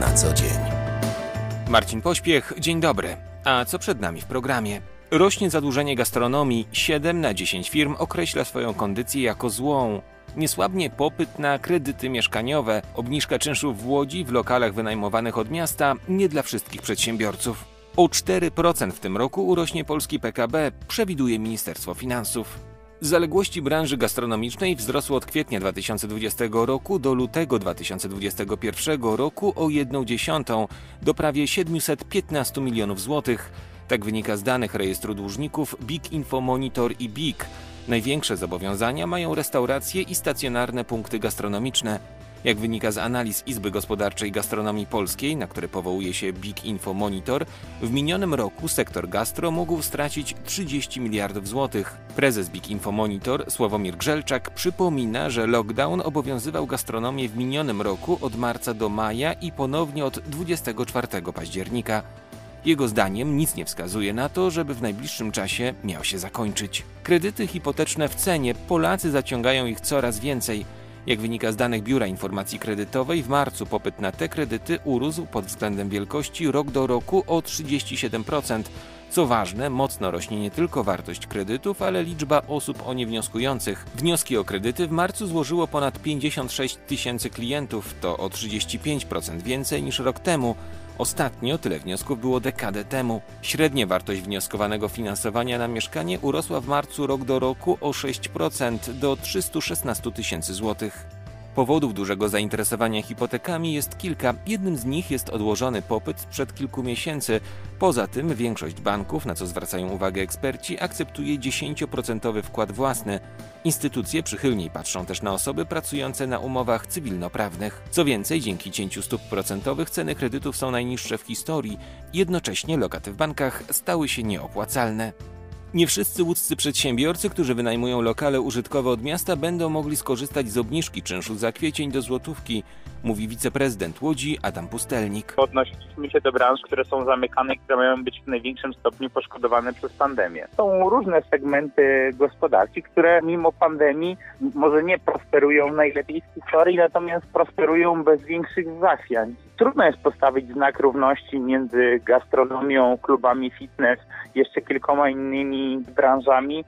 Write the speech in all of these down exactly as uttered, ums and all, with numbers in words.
na co dzień. Marcin Pośpiech, dzień dobry. A co przed nami w programie? Rośnie zadłużenie gastronomii, siedem na dziesięć firm określa swoją kondycję jako złą. Niesłabnie popyt na kredyty mieszkaniowe, obniżka czynszów w Łodzi w lokalach wynajmowanych od miasta nie dla wszystkich przedsiębiorców. O cztery procent w tym roku urośnie polski P K B, przewiduje Ministerstwo Finansów. Zaległości branży gastronomicznej wzrosły od kwietnia dwa tysiące dwudziestego roku do lutego dwa tysiące dwudziestego pierwszego roku o jedną dziesiątą do prawie siedemset piętnaście milionów złotych. Tak wynika z danych rejestru dłużników B I K Info Monitor i B I K. Największe zobowiązania mają restauracje i stacjonarne punkty gastronomiczne. Jak wynika z analiz Izby Gospodarczej Gastronomii Polskiej, na które powołuje się B I K Info Monitor, w minionym roku sektor gastro mógł stracić trzydzieści miliardów złotych. Prezes B I K Info Monitor Sławomir Grzelczak przypomina, że lockdown obowiązywał gastronomię w minionym roku od marca do maja i ponownie od dwudziestego czwartego października. Jego zdaniem nic nie wskazuje na to, żeby w najbliższym czasie miał się zakończyć. Kredyty hipoteczne w cenie, Polacy zaciągają ich coraz więcej. Jak wynika z danych Biura Informacji Kredytowej, w marcu popyt na te kredyty urósł pod względem wielkości rok do roku o trzydzieści siedem procent. Co ważne, mocno rośnie nie tylko wartość kredytów, ale liczba osób o nie wnioskujących. Wnioski o kredyty w marcu złożyło ponad pięćdziesiąt sześć tysięcy klientów, to o trzydzieści pięć procent więcej niż rok temu. Ostatnio tyle wniosków było dekadę temu. Średnia wartość wnioskowanego finansowania na mieszkanie urosła w marcu rok do roku o sześć procent do trzysta szesnaście tysięcy złotych. Powodów dużego zainteresowania hipotekami jest kilka. Jednym z nich jest odłożony popyt sprzed kilku miesięcy. Poza tym większość banków, na co zwracają uwagę eksperci, akceptuje dziesięcioprocentowy wkład własny. Instytucje przychylniej patrzą też na osoby pracujące na umowach cywilnoprawnych. Co więcej, dzięki cięciu stóp procentowych ceny kredytów są najniższe w historii. Jednocześnie lokaty w bankach stały się nieopłacalne. Nie wszyscy łódzcy przedsiębiorcy, którzy wynajmują lokale użytkowe od miasta, będą mogli skorzystać z obniżki czynszu za kwiecień do złotówki, mówi wiceprezydent Łodzi Adam Pustelnik. Odnosiliśmy się do branż, które są zamykane i które mają być w największym stopniu poszkodowane przez pandemię. Są różne segmenty gospodarki, które mimo pandemii może nie prosperują najlepiej w historii, natomiast prosperują bez większych zachwiań. Trudno jest postawić znak równości między gastronomią, klubami fitness, jeszcze kilkoma innymi branżami,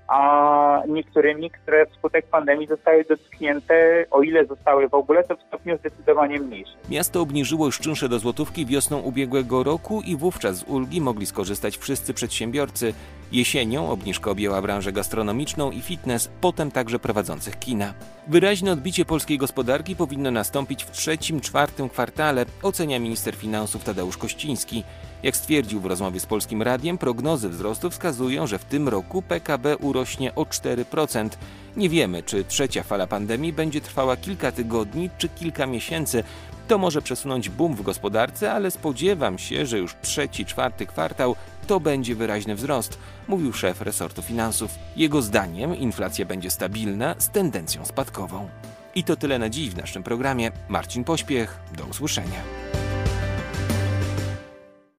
a niektórymi, które wskutek pandemii zostały dotknięte, o ile zostały w ogóle, to w stopniu zdecydowanie mniejszym. Miasto obniżyło już czynsze do złotówki wiosną ubiegłego roku i wówczas z ulgi mogli skorzystać wszyscy przedsiębiorcy. Jesienią obniżka objęła branżę gastronomiczną i fitness, potem także prowadzących kina. Wyraźne odbicie polskiej gospodarki powinno nastąpić w trzecim, czwartym kwartale, ocenia minister finansów Tadeusz Kościński. Jak stwierdził w rozmowie z Polskim Radiem, prognozy wzrostu wskazują, że w tym roku P K B urośnie o cztery procent. Nie wiemy, czy trzecia fala pandemii będzie trwała kilka tygodni czy kilka miesięcy. To może przesunąć boom w gospodarce, ale spodziewam się, że już trzeci, czwarty kwartał to będzie wyraźny wzrost, mówił szef resortu finansów. Jego zdaniem inflacja będzie stabilna z tendencją spadkową. I to tyle na dziś w naszym programie. Marcin Pośpiech, do usłyszenia.